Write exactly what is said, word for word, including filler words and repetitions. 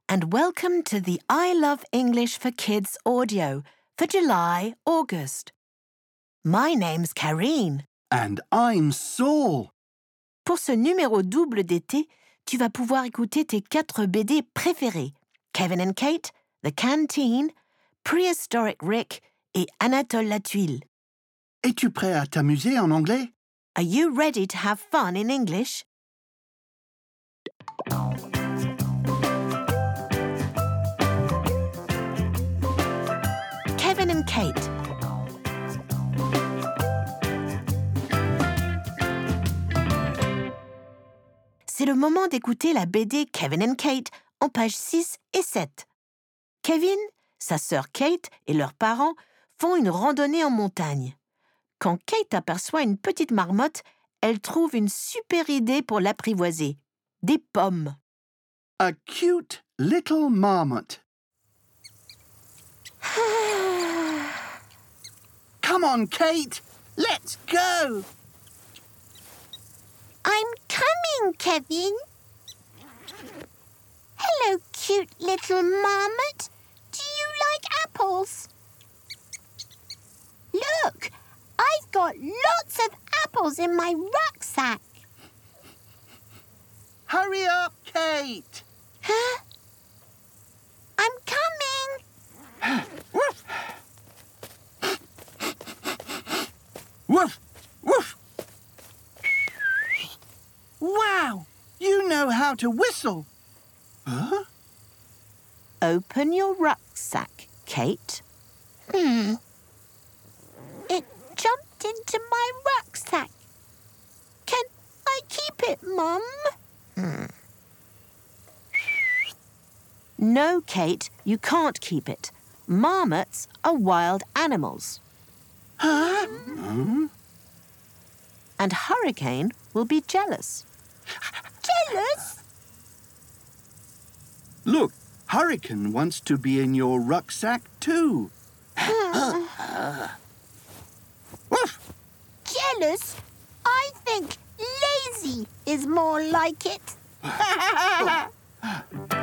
and welcome to the I Love English for Kids audio for July-August. My name's Karine. And I'm Saul. Pour ce numéro double d'été, tu vas pouvoir écouter tes quatre B D préférés. Kevin and Kate, The Canteen, Prehistoric Rick et Anatole la Tuile. Es-tu prêt à t'amuser en anglais? Are you ready to have fun in English? Kevin and Kate. C'est le moment d'écouter la B D Kevin and Kate en pages six et sept. Kevin, sa sœur Kate et leurs parents font une randonnée en montagne. Quand Kate aperçoit une petite marmotte, elle trouve une super idée pour l'apprivoiser. Des pommes. A cute little marmot. Come on, Kate. Let's go. I'm coming, Kevin. Hello, cute little marmot. Do you like apples? Look, I've got lots of apples in my rucksack. Hurry up, Kate. Huh? I'm coming. Woof. Woof. Woof. Wow, you know how to whistle. Huh? Open your rucksack, Kate. Hmm. It jumped into my rucksack. Can I keep it, Mum? Hmm. No, Kate, you can't keep it. Marmots are wild animals. Huh? Hmm? And Hurricane will be jealous. Jealous? Look, Hurricane wants to be in your rucksack too. Woof. Jealous? I think lazy is more like it.